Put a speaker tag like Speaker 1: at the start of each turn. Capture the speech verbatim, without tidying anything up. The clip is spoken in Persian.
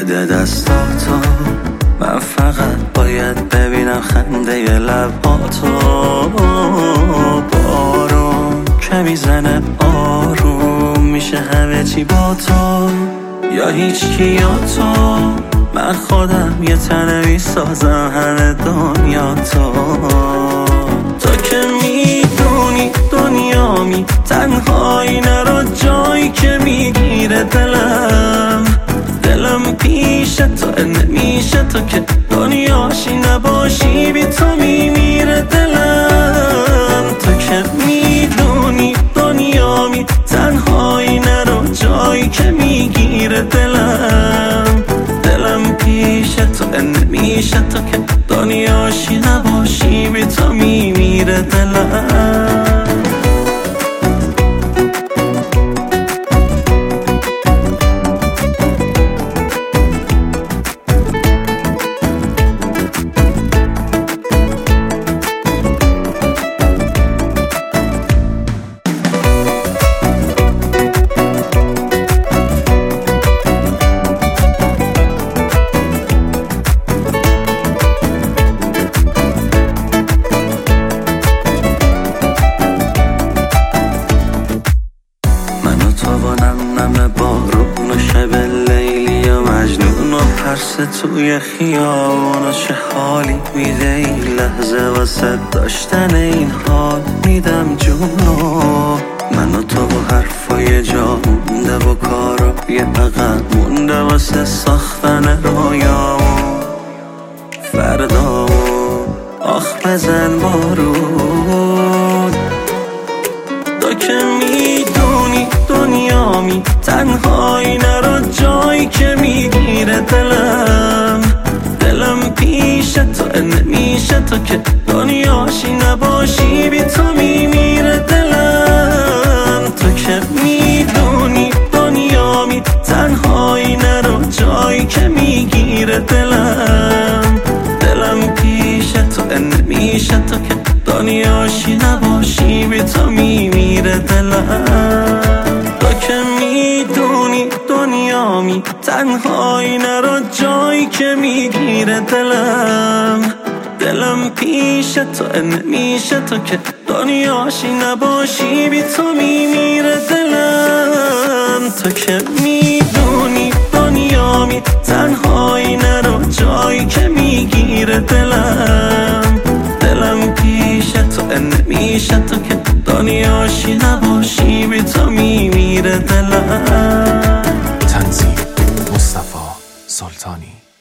Speaker 1: بده دستاتو، من فقط باید ببینم خنده ی لباتو. بارون که میزنه آروم میشه همه چی با تو، یا هیچ کی یا تو. من خودم یه تنه میسازم همه دنیا تو. تو که میدونی دنیامی، تنهایی نرو جایی که میگیره دلم. دلم پیش تو نمیشه تو که دنیاشی نباشی، بی تو میمیره دلم. تو که میدونی دنیامی، تنهایی نرو جایی که میگیره دلم. دلم پیش تو نمیشه تو که دنیاشی نباشی، بی تو میمیره دلم. بارون و شب لیلی و مجنون و پرس توی خیابون و چه حالی میده این لحظه واسه داشتن این حال. میدم جونو من و تو و حرفای جا مونده و کارا یه عقب مونده واسه ساختن رویامون. فردا آخ بزن بارون، تو که میدونی دنیامی، تنهایی نرو جایی که میگیره دلم. دلم پیش تو نمیشه تو که دنیاشی نباشی، بی تو میمیره دلم. تو که میدونی دنیامی، تنهایی نرو جایی که میگیره دلم. دلم پیش تو نمیشه تو که دنیاشی نباشی، بی تو میمیره دلم. تو که میدونی دنیامی، تنهایی نرو جایی که میگیره دلم. دلم پیش تو نمیشه تو که دنیاشی نباشی، بی تو میمیره دلم. تو که میدونی دنیامی، تنهایی نرو جایی که میگیره دلم. دلم پیش تو نمیشه تو که دنیاشی نباشی، بی تو میمیره دلم.
Speaker 2: تنظیم مصطفی سلطانی.